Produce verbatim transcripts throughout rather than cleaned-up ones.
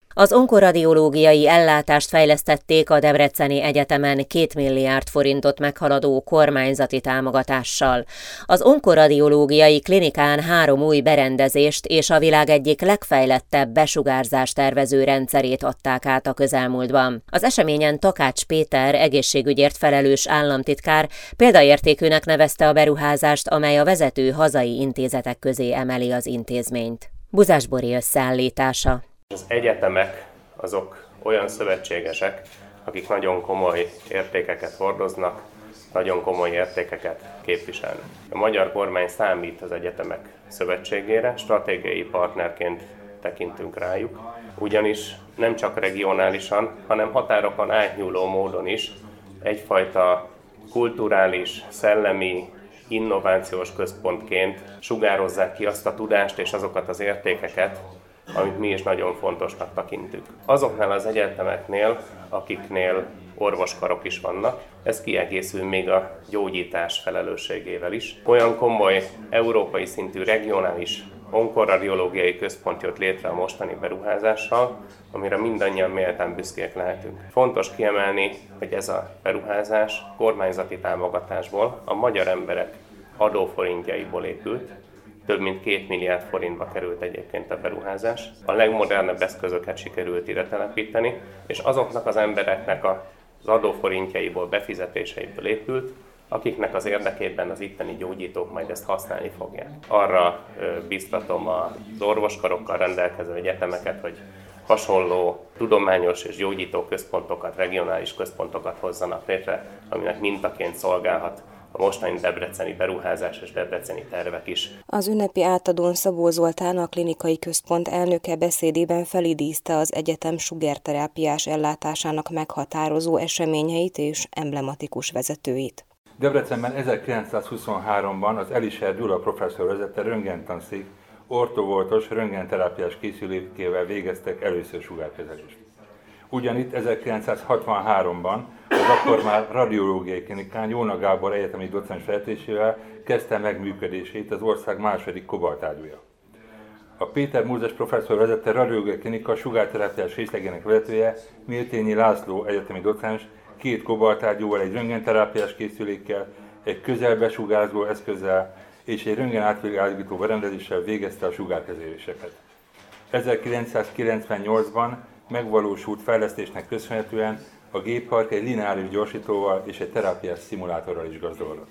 Az onkoradiológiai ellátást fejlesztették a Debreceni Egyetemen két milliárd forintot meghaladó kormányzati támogatással. Az onkoradiológiai klinikán három új berendezést és a világ egyik legfejlettebb besugárzást tervező rendszerét adták át a közelmúltban. Az eseményen Takács Péter egészségügyért felelős államtitkár példaértékűnek nevezte a beruházást, amely a vezető hazai intézetek közé emeli az intézményt. Buzás Bori összeállítása. Az egyetemek azok olyan szövetségesek, akik nagyon komoly értékeket hordoznak, nagyon komoly értékeket képviselnek. A magyar kormány számít az egyetemek szövetségére, stratégiai partnerként tekintünk rájuk, ugyanis nem csak regionálisan, hanem határokon átnyúló módon is egyfajta kulturális, szellemi, innovációs központként sugározzák ki azt a tudást és azokat az értékeket, amit mi is nagyon fontosnak tekintünk. Azoknál az egyetemeknél, akiknél orvoskarok is vannak, ez kiegészül még a gyógyítás felelősségével is. Olyan komoly, európai szintű, regionális onkoradiológiai központ jött létre a mostani beruházással, amire mindannyian méltán büszkék lehetünk. Fontos kiemelni, hogy ez a beruházás kormányzati támogatásból, a magyar emberek adóforintjaiból épült. Több mint két milliárd forintba került egyébként a beruházás. A legmodernebb eszközöket sikerült ide telepíteni, és azoknak az embereknek az adóforintjaiból, befizetéseiből épült, akiknek az érdekében az itteni gyógyítók majd ezt használni fogják. Arra biztatom az orvoskarokkal rendelkező egyetemeket, hogy hasonló tudományos és gyógyító központokat, regionális központokat hozzanak létre, aminek mintaként szolgálhat a mostani debreceni beruházás és debreceni tervek is. Az ünnepi átadón Szabó Zoltán, a klinikai központ elnöke beszédében felidézte az egyetem sugárterápiás ellátásának meghatározó eseményeit és emblematikus vezetőit. Debrecenben ezerkilencszázhuszonháromban az Elischer Gyula professzor vezette röntgentanszék ortovoltos röntgenterápiás készülékével végeztek először sugárkezelést. Ugyanitt ezerkilencszázhatvanháromban az akkor már radiológiai klinikán Jóna Gábor egyetemi docens vezetésével kezdte meg működését az ország második kobaltágyúja. A Péter Mózes professzor vezette radiológiai klinika sugárterápiás részlegének vezetője, Miltényi László egyetemi docens két kobaltágyúval, egy röntgenterápiás készülékkel, egy közelbesugárzó eszközzel és egy röntgen átvilágító berendezéssel végezte a sugárkezeléseket. ezerkilencszázkilencvennyolcban megvalósult fejlesztésnek köszönhetően a géppark egy lineáris gyorsítóval és egy terápiás szimulátorral is gazdagodott.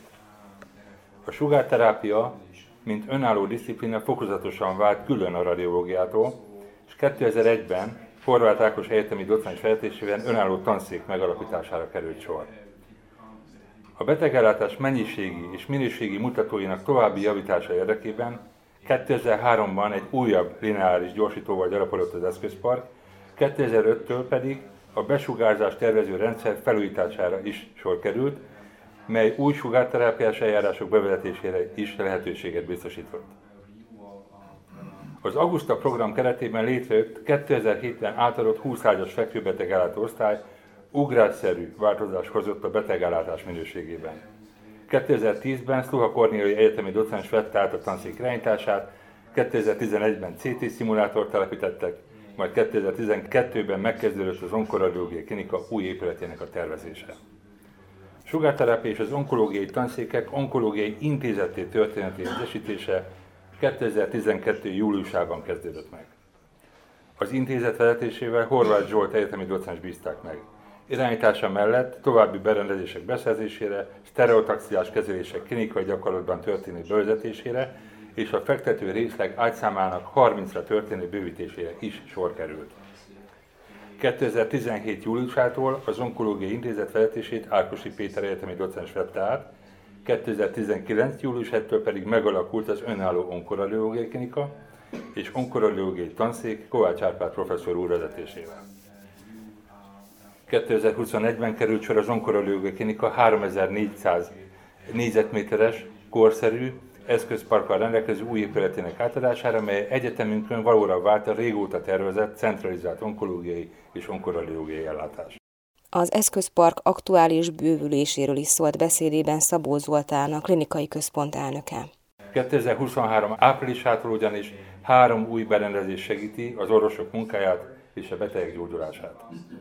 A sugárterápia, mint önálló diszciplína fokozatosan vált külön a radiológiától, és kétezer-egyben Horváth Ákos egyetemi docens vezetésével önálló tanszék megalapítására került sor. A betegellátás mennyiségi és minőségi mutatóinak további javítása érdekében kétezer-háromban egy újabb lineáris gyorsítóval gyarapodott az eszközpark, kétezer-öttől pedig a besugárzás tervező rendszer felújítására is sor került, mely új sugárterápiás eljárások bevezetésére is lehetőséget biztosított. Az Augusta program keretében létrejött kétezer-hétben átadott húsz ágyas fekvőbetegellátó osztály ugrásszerű változást hozott a betegellátás minőségében. kétezer-tízben Szluha Kornéliai egyetemi docens vette át a tanszék irányítását, kétezer-tizenegyben cé té szimulátort telepítettek, majd kétezer-tizenkettőben megkezdődött az onkoradiológiai klinika új épületének a tervezése. A sugárterápia és az onkológiai tanszékek onkológiai intézetté történeti egyesítése kétezer-tizenkettő. júliusában kezdődött meg. Az intézet vezetésével Horváth Zsolt egyetemi docens bízták meg. Irányítása mellett további berendezések beszerzésére, sztereotaxiás kezelések klinikai gyakorlatban történő bevezetésére és a fektető részleg ágyszámának harmincra történő bővítésére is sor került. kétezer-tizenhét. júliusától az onkológiai intézet vezetését Ákosi Péter egyetemi docens vette át, kétezer-tizenkilenc. júliusától pedig megalakult az önálló onkoradiológiai klinika és onkoradiológiai tanszék Kovács Árpád professzor úr vezetésével. kétezer-huszonegyben került sor az onkoradiológiai klinika háromezer-négyszáz négyzetméteres, korszerű, eszközparkkal rendelkező új épületének átadására, mely egyetemünkön valóra vált a régóta tervezett centralizált onkológiai és onkoradiológiai ellátás. Az eszközpark aktuális bővüléséről is szólt beszédében Szabó Zoltán, a klinikai központ elnöke. kétezer-huszonhárom áprilisától ugyanis három új berendezés segíti az orvosok munkáját és a betegek gyógyulását.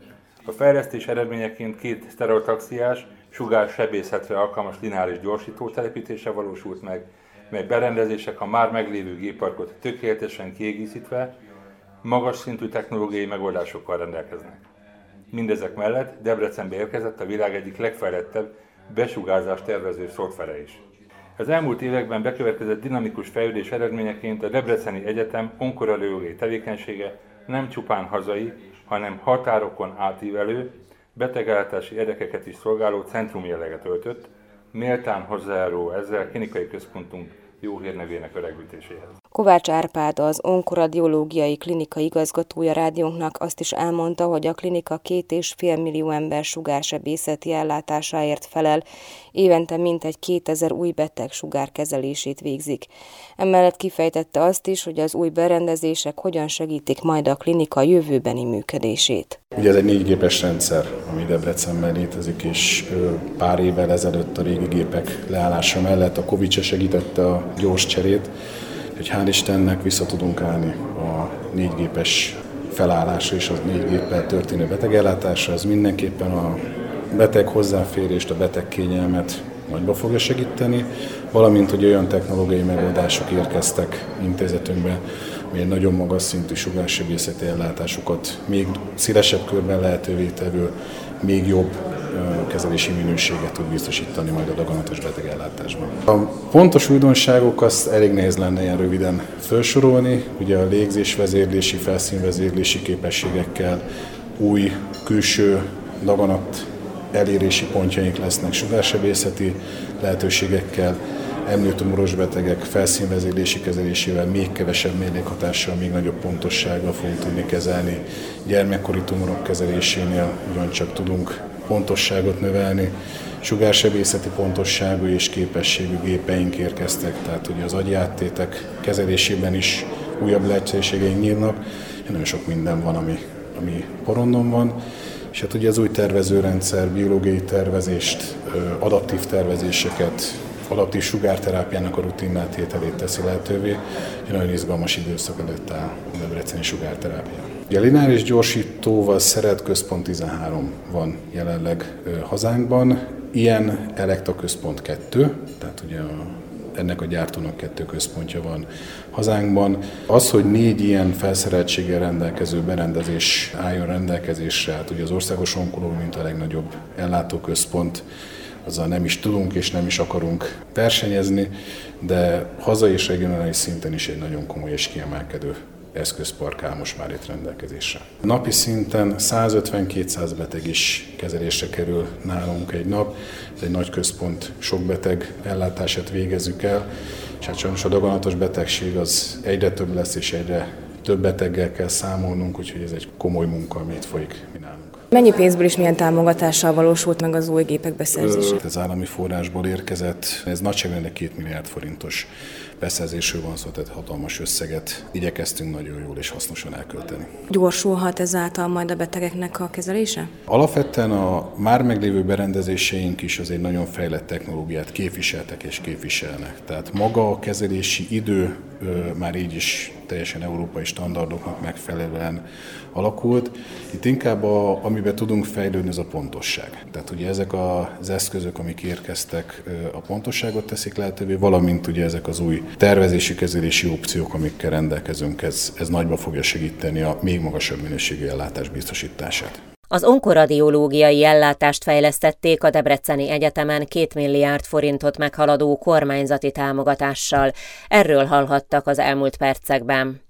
A fejlesztés eredményeként két sztereotaxiás, sugársebészetre alkalmas lineáris gyorsító telepítése valósult meg, mely berendezések a már meglévő gépparkot tökéletesen kiegészítve, magas szintű technológiai megoldásokkal rendelkeznek. Mindezek mellett Debrecenbe érkezett a világ egyik legfejlettebb besugárzást tervező szoftvere is. Az elmúlt években bekövetkezett dinamikus fejlődés eredményeként a Debreceni Egyetem onkoradiológiai tevékenysége nem csupán hazai, hanem határokon átívelő, betegellátási érdekeket is szolgáló centrum jelleget öltött, méltán hozzájárul ezzel klinikai központunk jó hírnevének öregbítéséhez. Kovács Árpád, az onkoradiológiai klinika igazgatója rádiónknak azt is elmondta, hogy a klinika két és fél millió ember sugársebészeti ellátásáért felel, évente mintegy kétezer új beteg sugárkezelését végzik. Emellett kifejtette azt is, hogy az új berendezések hogyan segítik majd a klinika jövőbeni működését. Ugye ez egy négygépes rendszer, ami Debrecenben létezik, és pár évvel ezelőtt a régi gépek leállása mellett a Covid se segítette a gyors cserét, hogy hál' Istennek vissza tudunk állni a négygépes felállásra és a négy géppel történő betegellátásra. Ez mindenképpen a beteg hozzáférést, a beteg kényelmet nagyba fogja segíteni, valamint, hogy olyan technológiai megoldások érkeztek intézetünkbe, hogy egy nagyon magas szintű sugársebészeti ellátásokat még szélesebb körben lehetővé tevő, még jobb kezelési minőséget tud biztosítani majd a daganatos betegellátásban. A pontos újdonságok azt elég nehéz lenne ilyen röviden felsorolni, ugye a légzésvezérlési, felszínvezérlési képességekkel, új külső daganat elérési pontjaink lesznek sugársebészeti lehetőségekkel, emlőtumoros betegek felszínvezérlési kezelésével még kevesebb mellékhatással, még nagyobb pontossággal fogunk tudni kezelni. Gyermekkori tumorok kezelésénél ugyancsak tudunk pontosságot növelni. Sugársebészeti pontosságú és képességű gépeink érkeztek, tehát ugye az agyi áttétek kezelésében is újabb lehetőségeink nyílnak. Nagyon sok minden van, ami, ami porondon van. És hát ugye az új tervezőrendszer, biológiai tervezést, adaptív tervezéseket, adaptív sugárterápiának a rutinná tételét teszi lehetővé. Egy nagyon izgalmas időszak előtt áll a debreceni sugárterápia. A lineáris gyorsítóval szerelt központ tizenhárom van jelenleg hazánkban. Ilyen Elekta központ kettő, tehát ugye a, ennek a gyártónak kettő központja van hazánkban. Az, hogy négy ilyen felszereltséggel rendelkező berendezés álljon rendelkezésre, hát ugye az Országos Onkológia mint a legnagyobb ellátóközpont, azzal nem is tudunk és nem is akarunk versenyezni, de hazai és regionális szinten is egy nagyon komoly és kiemelkedő eszközpark áll most már itt rendelkezésre. Napi szinten százötven-kétszáz beteg is kezelésre kerül nálunk egy nap. Ez egy nagy központ, sok beteg ellátását végezzük el, és hát sajnos a daganatos betegség az egyre több lesz, és egyre több beteggel kell számolnunk, úgyhogy ez egy komoly munka, ami itt folyik mi nálunk. Mennyi pénzből és milyen támogatással valósult meg az új gépek beszerzése? Ez állami forrásból érkezett, ez nagyságrendben két milliárd forintos beszerzésről van szó, tehát hatalmas összeget igyekeztünk nagyon jól és hasznosan elkölteni. Gyorsulhat ezáltal majd a betegeknek a kezelése? Alapvetően a már meglévő berendezéseink is az egy nagyon fejlett technológiát képviseltek és képviselnek. Tehát maga a kezelési idő már így is teljesen európai standardoknak megfelelően alakult. Itt inkább a, amiben tudunk fejlődni, az a pontosság. Tehát ugye ezek az eszközök, amik érkeztek, a pontosságot teszik lehetővé, valamint ugye ezek az új tervezési, kezelési opciók, amikkel rendelkezünk, ez, ez nagyban fogja segíteni a még magasabb minőségű ellátás biztosítását. Az onkoradiológiai ellátást fejlesztették a Debreceni Egyetemen két milliárd forintot meghaladó kormányzati támogatással. Erről hallhattak az elmúlt percekben.